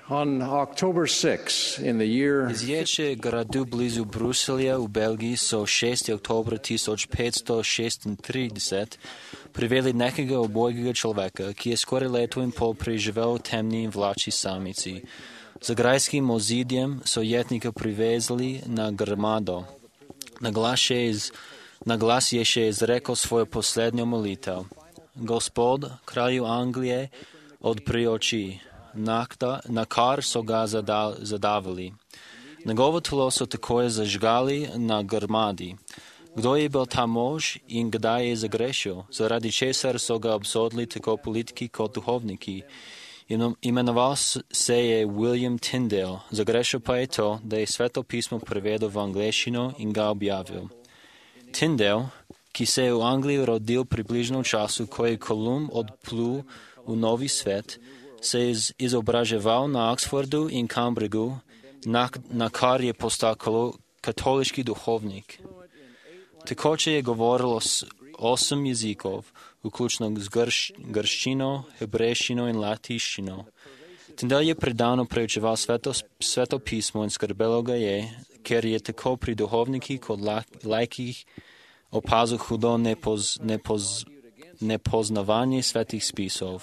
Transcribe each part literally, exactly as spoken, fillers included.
On October sixth, in the year Изјече граду близу Брюселја у Белгiji со шести октомври тисуч петсто шестинтридесет привели некога убогого човека, ки е скоро лето и пол преживел темни влачи самици. За грајским мозидием сојетника привезли на грмадо. На глас из на глас еше изрекол своја последња молител. Господ, краљу Англије, отпри очи, на кар со га задавили. Негово тело со такое зажгали на грмади. Кдо е бил та мож и кадај е загрешил, заради чесар со га обсодили тако политики ко духовники. Именовал се е Уилјам Тиндейл. Загрешил па е то да е свето писмо преведо во англешчино и га објавил. Тиндейл, ки се у Англија родил приближно часу кој Колумб одплу у Нови свет, се изображавал на Оксфорду и Камбриджу, на, на кар е постал католички духовник. Такоче е говорил осем јазиков, уклучно с грш, гршчино, хебрејщино и латишчино. Тиндейл е предано преучевал свето, свето писмо и скрбело ga je, ker je tako pri duhovnikih kot laikih opazil hudo nepoz, nepoz, nepoznavanje svetih spisov.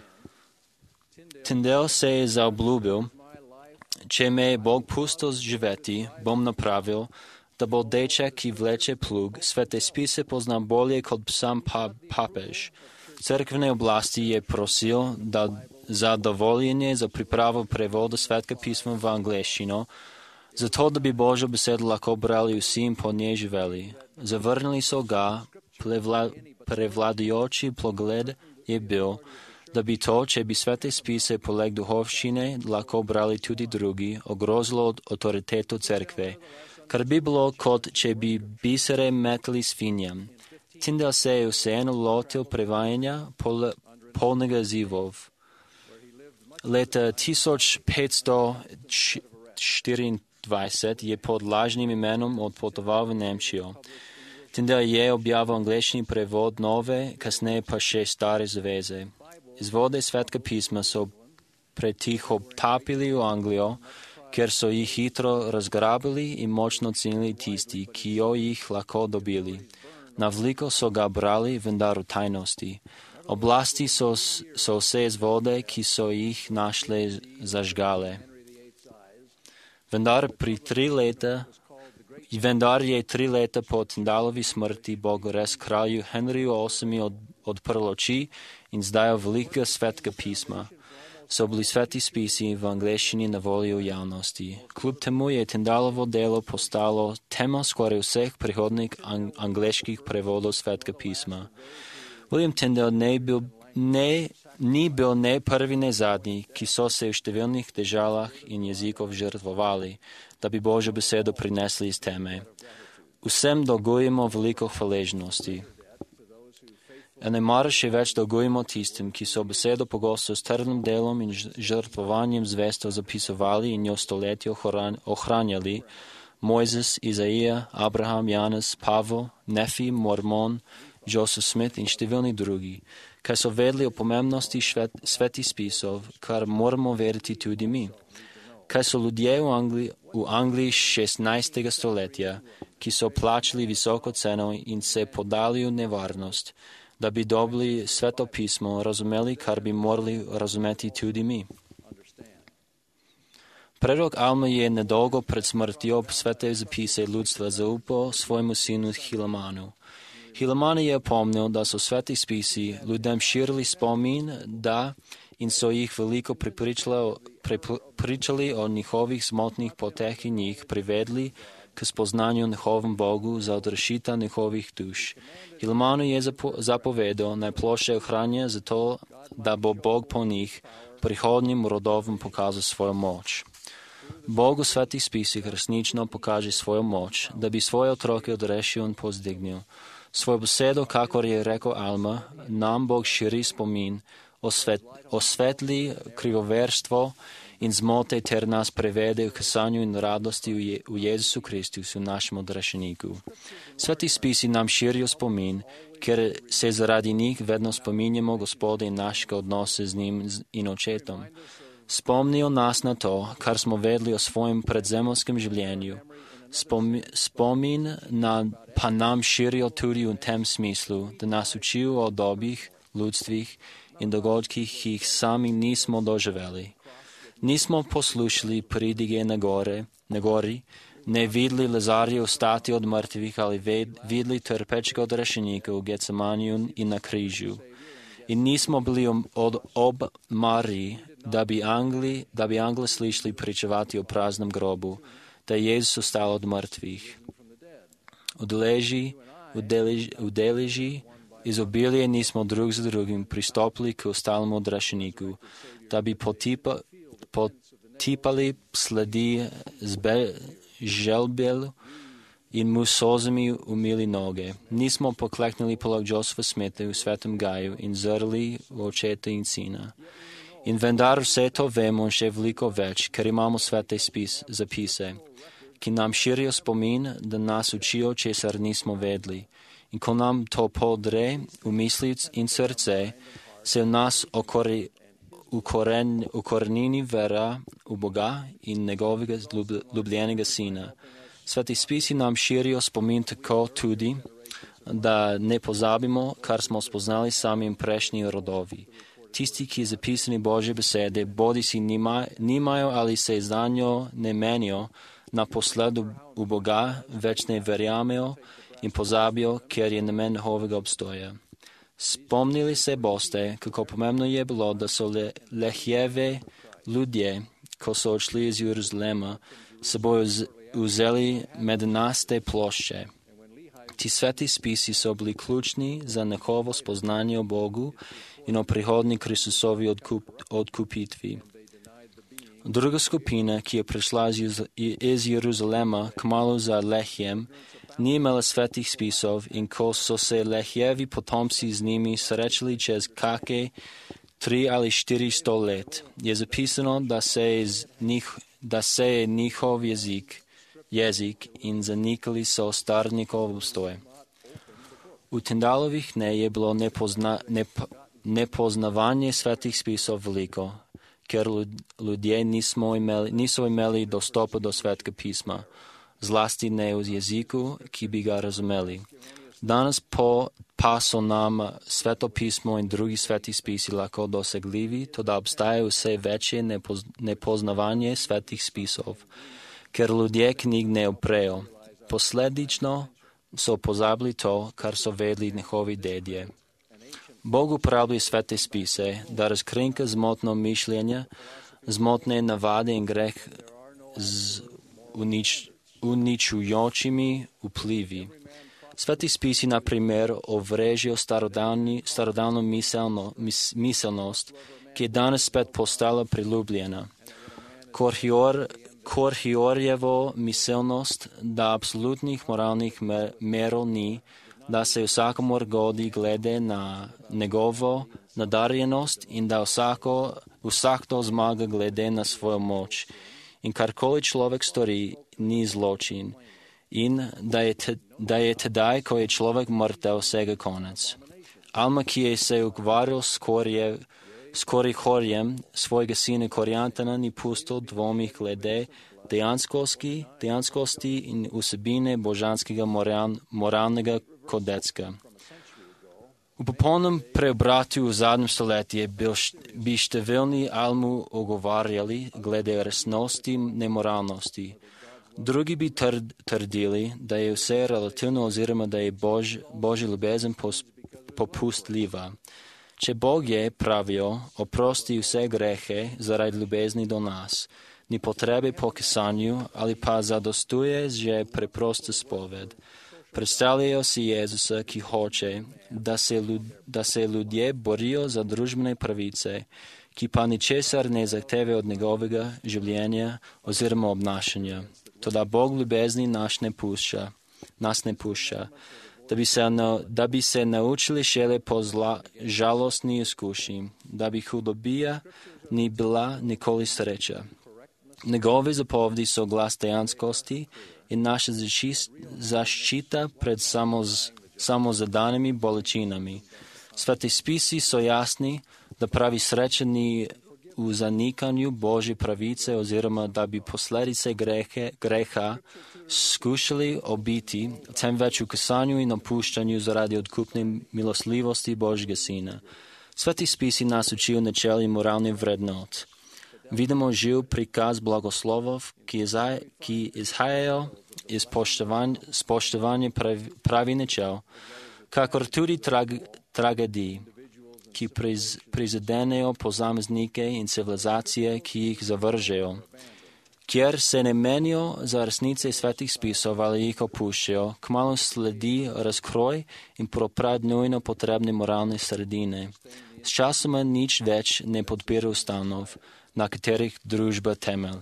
Tindel se je zaobljubil, če me je Bog pustil živeti, bom napravil, da bo deček, ki vleče plug, svete spise pozna bolje kot sam pa, papež. Crkvene oblasti je prosil, da za dovoljenje za pripravo prevoda svetega pisma v angleščino, zato da bi Božjo besedo lahko brali vsi in po njej živeli. Zavrnili so ga, prevla, prevladujoči pogled je bil, da bi to, če bi svete spise poleg duhovščine lahko brali tudi drugi, ogrozilo autoritetu cerkve, kar bi bilo kot, če bi bisere metali svinjam. Tindel se je vseeno lotil prevajanja pol, polnega izzivov. Leta tisoč petsto štiriindvajset je pod lažnim imenom odpotoval v Nemčijo. Tindel je objavil angleški prevod nove, kasneje pa še stare zaveze. Izvode svetega pisma so pretihotapili v Anglijo, ker so jih hitro razgrabili in močno cenili tisti, ki jo jih lahko dobili. Na veliko so ga brali, vendar v tajnosti. Oblasti so, so vse izvode, ki so jih našle, zažgale. Vendar, pri tri leta, vendar je tri leta po Tindalovi smrti Bog res kralju Henriju osmemu od, odprl oči in zdajal velikega svetega pisma. So bili sveti spisi v angleščini na voljo javnosti. Kljub temu je Tindalovo delo postalo tema skoraj vseh prihodnih ang- angleških prevodov svetega pisma. William Tyndale ne bil, ne, ni bil ne prvi, ne zadnji, ki so se v številnih državah in jezikov žrtvovali, da bi Božjo besedo prinesli iz teme. Vsem dolgujemo veliko hvaležnosti. Ne mara še več dolgujemo tistim, ki so besedo pogosto s trdnim delom in žrtvovanjem zvesto zapisovali in jo stoletja ohranjali. Mojzes, Izaija, Abraham, Janez, Pavel, Nefi, Mormon, Joseph Smith in številni drugi, kaj so vedeli o pomembnosti švet, svetih spisov, kar moramo veriti tudi mi. Kaj so ljudje v Angliji, v Angliji šestnajstega stoletja, ki so plačali visoko ceno in se podali v nevarnost, da bi dobili sveto pismo, razumeli, kar bi morali razumeti tudi mi. Prerok Alma je nedolgo pred smrtjo svete zapise ljudstva zaupal svojemu sinu Hilamanu. Hilaman je opomnil, da so sveti spisi ljudem širili spomin, da in so jih veliko prepričali o njihovih zmotnih poteh in jih privedli k spoznanju njihovem Bogu za odrešitev njihovih duš. Hilamanu je zapo, zapovedal, naj plošče ohranja zato, da bo Bog po njih prihodnjim rodovom pokazal svojo moč. Bog v svetih spisih resnično pokaže svojo moč, da bi svoje otroke odrešil in pozdignil. Svojo besedo, kakor je rekel Alma, nam Bog širi spomin, osvet, osvetli krivoverstvo in zmote ter nas prevede k sanju in radosti v, Je, v Jezusu Kristusu, našem odrešeniku. Sveti spisi nam širijo spomin, ker se zaradi njih vedno spominjamo Gospoda in našega odnose z njim in očetom. Spomnio nas na to, kar smo vedeli o svojem predzemljskem življenju. Spomin, spomin na, pa nam širijo tudi v tem smislu, da nas učijo o dobih, ljudstvih in dogodkih, ki jih sami nismo doživeli. Nismo poslušali pridige na, gore, na gori, ne videli Lazarja vstati od mrtvih ali ved, videli trpečega odrešenika v Getsemaniju in na križu. In nismo bili od obmari, da bi angli, da bi angli slišali pričevati o praznem grobu, da je Jezus vstal od mrtvih. Udeleži, udeleži, udeleži izobilje nismo drug za drugim pristopili k ostalemu odrešeniku, da bi potipa, potipali sledi z želbel in mu solzami umili noge. Nismo pokleknili poleg Josefa Smitha v Svetem Gaju in zrli v očeta in sina. In vendar vse to vemo še veliko več, ker imamo svete spis, zapise, ki nam širijo spomin, da nas učijo, česar nismo vedli. In ko nam to podre v mislic in srce, se v nas okori, ukoren, ukorenini vera v Boga in njegovega ljubljenega sina. Sveti spisi nam širijo spomin tako tudi, da ne pozabimo, kar smo spoznali sami in prejšnji rodovi. Tisti, ki zapisani Božje besede, bodi si nima, nimajo ali se zanjo ne menijo, naposled v Boga več ne verjamejo in pozabijo, ker je namen njihovega obstoja. Spomnili se boste, kako pomembno je bilo, da so le, lehjeve ljudje, ko so odšli iz Jeruzalema, seboj vzeli med nas te plošče. Ti sveti spisi so bili ključni za njihovo spoznanje o Bogu in o prihodni Kristusovi odkup, odkupitvi. Druga skupina, ki je prišla iz Jeruzalema kmalu za Lehjem, ni imela svetih spisov in ko so se Lehjevi potomci z njimi srečali čez kake tri ali štiri sto let, je zapisano, da se je, njih, da se je njihov jezik, jezik in zanikali so star njihov obstoj. V Tindalovih ne je bilo nepozna, nep, nepoznavanje svetih spisov veliko, ker ljudje nismo imeli, niso imeli dostopa do svetega pisma, zlasti ne v jeziku, ki bi ga razumeli. Danes po, pa so nam sveto pismo in drugi sveti spisi lahko dosegljivi, to da obstaja vse večje nepoz, nepoznavanje svetih spisov, ker ljudje knjig ne oprejo. Posledično so pozabili to, kar so vedeli njihovi dedje. Bog uporablja svete spise, da razkrinka zmotno mišljenje, zmotne navade in greh z unič, uničujočimi vplivi. Sveti spisi, na primer, ovrežijo starodavno miselno, mis, miselnost, ki je danes spet postala priljubljena. Korhior, Korhiorjevo miselnost, da absolutnih moralnih mer, merov ni, da se vsakomor godi glede na njegovo nadarjenost in da vsako, vsakdo zmaga glede na svojo moč. In karkoli človek stori, ni zločin. In da je, te, da je tedaj, ko je človek mrtev, vsega konec. Alma, ki je se ukvarjal s Korihorjem, svojega sina Korjantana, ni pustil dvomih glede dejanskosti, dejanskosti in vsebine božanskega moral, moralnega kodecka. V popolnem preobratu v zadnjem stoletju bi številni Almu ogovarjali glede resnosti nemoralnosti. Drugi bi trd, trdili, da je vse relativno oziroma da je Bož, Božja ljubezen pos, popustljiva. Če Bog je, pravijo, oprosti vse grehe zaradi ljubezni do nas, ni potrebe po kesanju ali pa zadostuje že preprosta spoved. Predstavljajo si Jezusa, ki hoče, da se, da se ljudje borijo za družbene pravice, ki pa ničesar ne zahteve od njegovega življenja oziroma obnašanja. Toda Bog ljubezni naš ne pušča, nas ne pušča, da bi se, na, da bi se naučili šele po zla, žalostni izkušnji, da bi hudobija ni bila nikoli sreča. Njegove zapovedi so glas dejanskosti in naša zaščita pred samoz, samozadanimi bolečinami. Sveti spisi so jasni, da pravi sreča ni v zanikanju Božje pravice oziroma da bi posledice grehe, greha skušali obiti, temveč v kasanju in opuščanju zaradi odkupne milosljivosti Božjega Sina. Sveti spisi nas učijo načel in moralnih vrednot. Vidimo živ prikaz blagoslovov, ki, izaj, ki izhajajo iz spoštovanja pravi, pravi načel, kakor tudi trag, tragedij, ki priz, prizadenejo posameznike in civilizacije, ki jih zavržejo, kjer se ne menijo za resnice svetih spisov ali jih opuščajo, kmalu sledi razkroj in propad nujno potrebne moralne sredine. S časoma nič več ne podpira ustanov, na katerih družba temelj.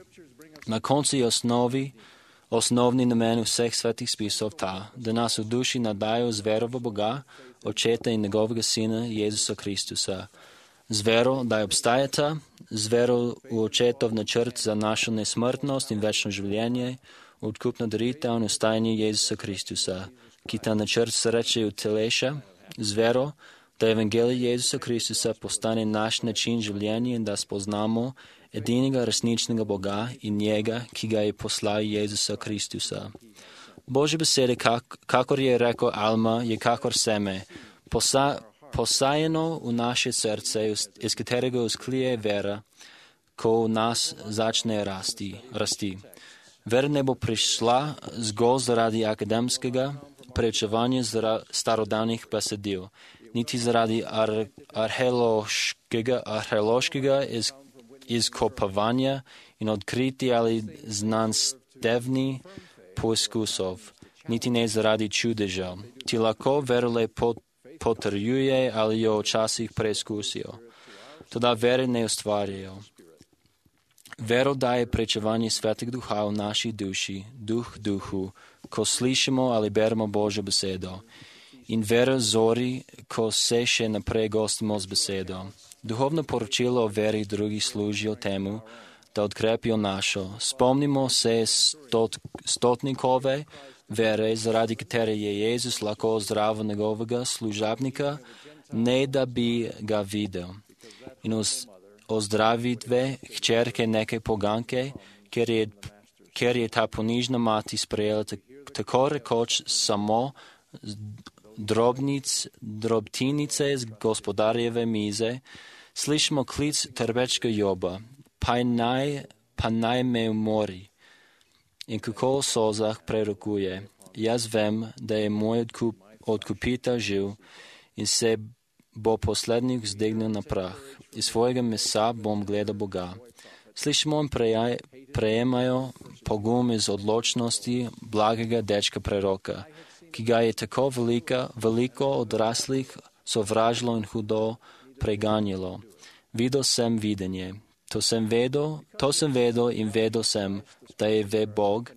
Na koncu je osnovi, osnovni namen vseh svetih spisov ta, da nas v duši nadajo z vero v Boga, Očeta in njegovega Sina Jezusa Kristusa. Z vero, da obstajata, z vero v Očetov načrt za našo nesmrtnost in večno življenje, odkupno daritev in ustajanje Jezusa Kristusa, ki ta načrt sreče uteleša, z vero, da Evangelij Jezusa Kristusa postane naš način življenja in da spoznamo edinega resničnega Boga in njega, ki ga je poslal Jezusa Kristusa. Božje besede, kak, kakor je rekel Alma, je kakor seme, posa, posajeno v naše srce, iz katerega vzklije vera, ko v nas začne rasti. rasti. Vera ne bo prišla zgolj zaradi akademskega preučevanja starodavnih besedil, niti zaradi ar, arheološkega, arheološkega iz, izkopavanja in odkriti ali znanstveni poizkusov, niti ne zaradi čudežev. Ti lahko vero le potrjuje ali jo včasih preizkusijo. Toda vere ne ustvarjajo. Vero daje prečevanje Svetega Duha v naši duši, duh duhu, ko slišimo ali beremo Božjo besedo. In vera zori, ko se še naprej gostimo z besedo. Duhovno poročilo o veri drugih služijo temu, da odkrepijo našo. Spomnimo se stot, stotnikove vere, zaradi katere je Jezus lahko ozdravil njegovega služabnika, ne da bi ga videl. In ozdravitve hčerke neke poganke, ker je, ker je ta ponižna mati sprejela tako rekoč samo drobnic, drobtinice z gospodarjeve mize, slišimo klic trpečega Joba, pa naj, pa naj me umori. In kako v solzah prerokuje, jaz vem, da je moj odkup, odkupitelj živ in se bo poslednjih vzdignil na prah. Iz svojega mesa bom gledal Boga. Slišimo in prejaj, prejemajo pogum iz odločnosti blagega dečka preroka, ki ga je tako velika, veliko odraslih sovražilo in hudo preganjalo. Videl sem videnje. To sem vedel, to sem vedel in vedel sem, da je ve Bog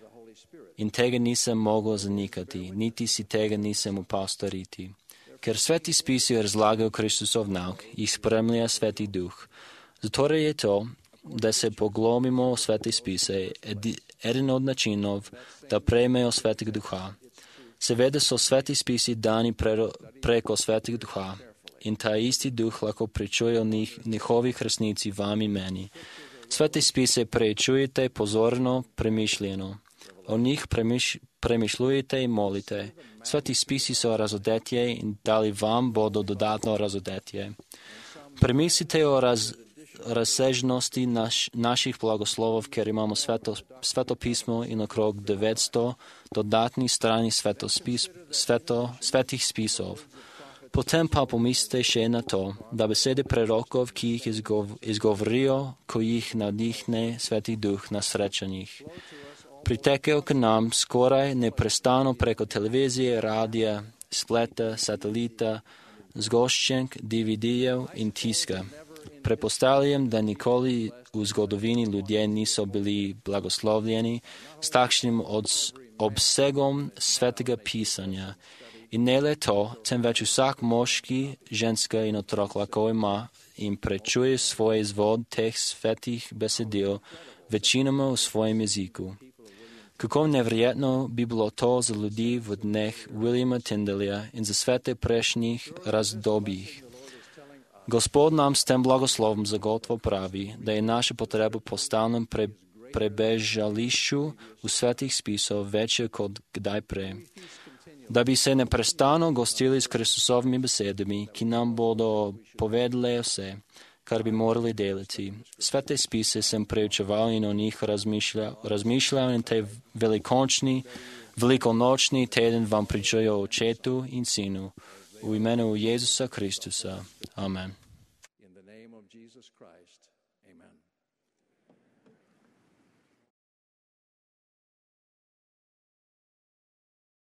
in tega nisem mogel zanikati, niti si tega nisem upal storiti. Ker sveti spisi razlagajo Kristusov nauk, jih spremlja Sveti Duh. Zato je to, da se poglobimo v svete spise, eden od načinov, da prejmejo Svetega Duha. Seveda so sveti spisi dani pre, preko Svetega Duha. In ta isti duh lahko pričuje o njih, njihovih resnici vam in meni. Svete spise prečujete pozorno, premišljeno. O njih premiš, premišljujete in molite. Sveti spisi so razodetje in dali vam bodo dodatno razodetje. Premislite o raz, razsežnosti naš, naših blagoslovov, ker imamo sveto, sveto pismo in okrog devetsto dodatnih strani sveto spis, sveto, svetih spisov. Potem pa pomislite še na to, da besede prerokov, ki jih izgov, izgovorijo, ko jih navdihne Sveti Duh na srečanjih, pritekajo k nam skoraj neprestano preko televizije, radija, spleta, satelita, zgoščenk, D V D-jev in tiska. Prepostavljam, da nikoli v zgodovini ljudje niso bili blagoslovljeni s takšnim obsegom svetega pisanja. In ne le to, temveč vsak moški, ženska in otrok lahko ima in prečuje svoj izvod teh svetih besedil, večinoma v svojem jeziku. Kako neverjetno bi bilo to za ljudi v dneh Williama Tyndaleja in za svete prejšnjih razdobjih. Gospod nam s tem blagoslovom zagotovo pravi, da je naša potreba po stalnem pre, prebežališču u svetih spisov veća kot kdaj pre. Da bi se neprestano gostili s Kristusovimi besedami, ki nam bodo povedale vse, kar bi morali delati. Svete spise sem preučeval in o njih razmišljal, razmišljal in te velikončni, velikonočni teden vam pričajo o Očetu in Sinu, u imenu Jezusa Kristusa. Amen. In the name of Jesus Christ, amen.